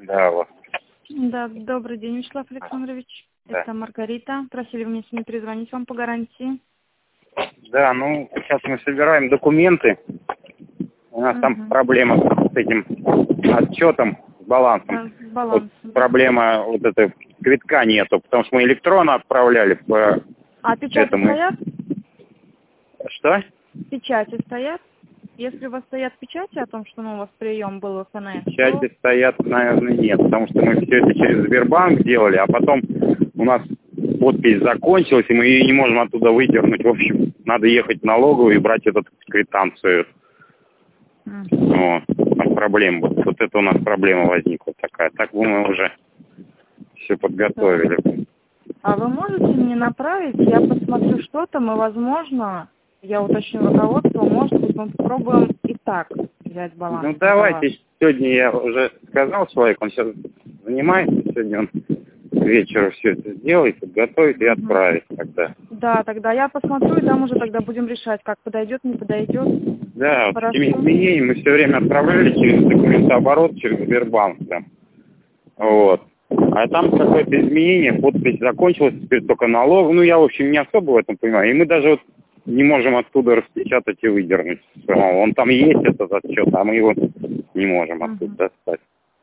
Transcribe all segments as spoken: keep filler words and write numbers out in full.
Да, вот. Да, добрый день, Вячеслав Александрович. Да. Это Маргарита. Просили мне сегодня перезвонить вам по гарантии. Да, ну, сейчас мы собираем документы. У нас Угу. там проблема с этим отчетом, с балансом. А, с балансом. Вот проблема, вот этой квитка нету, потому что мы электронно отправляли по А печати этому. стоят? Что? Печати стоят? Если у вас стоят печати о том, что ну, у вас прием был в ФНС, Печати то... стоят, наверное, нет, потому что мы все это через Сбербанк делали, а потом у нас подпись закончилась, и мы ее не можем оттуда выдернуть. В общем, надо ехать в налоговую и брать эту квитанцию. Mm. Вот. Там проблема. Вот, вот это у нас проблема возникла такая. Так мы уже все подготовили. А вы можете мне направить? Я посмотрю, что там, и, возможно, я уточню руководство, может быть, мы попробуем и так взять баланс. Ну, давайте. Сегодня я уже сказал человеку, он сейчас занимается, сегодня он к вечеру все это сделает, подготовит и отправит тогда. Да, тогда я посмотрю, и там уже тогда будем решать, как подойдет, не подойдет. Да, с Хорошо. этими изменениями мы все время отправляли через документооборот, через Сбербанк там. Вот. А там какое-то изменение, подпись закончилась, теперь только налог. Ну, я, в общем, не особо в этом понимаю. И мы даже вот не можем оттуда распечатать и выдернуть. Он там есть, этот отчет, а мы его не можем оттуда Угу. достать.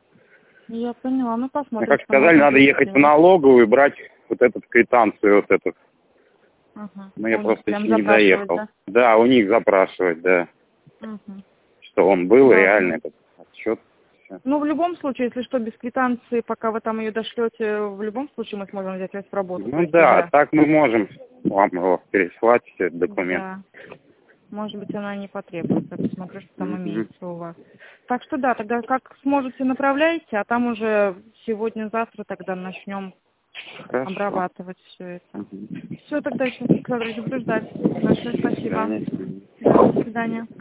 Я поняла, ну посмотрим. Ну, как сказали, надо ехать в налоговую и брать вот эту квитанцию, вот эту. Ага. Но я У просто них еще прям не доехал. да? Да, у них запрашивать, да. Угу. Что он был, Да. реально этот отчет. Все. Ну, в любом случае, если что, без квитанции, пока вы там ее дошлете, в любом случае мы сможем взять вас в работу. Ну да, уже... так мы можем вам его переслать, все документы. Да. Может быть, она не потребуется. Я посмотрю, что там Mm-hmm. имеется у вас. Так что да, тогда как сможете, направляйте, а там уже сегодня-завтра тогда начнем Хорошо. обрабатывать все это. Mm-hmm. Все, тогда еще, Александр, буду ждать. Большое спасибо. До свидания. Да, до свидания.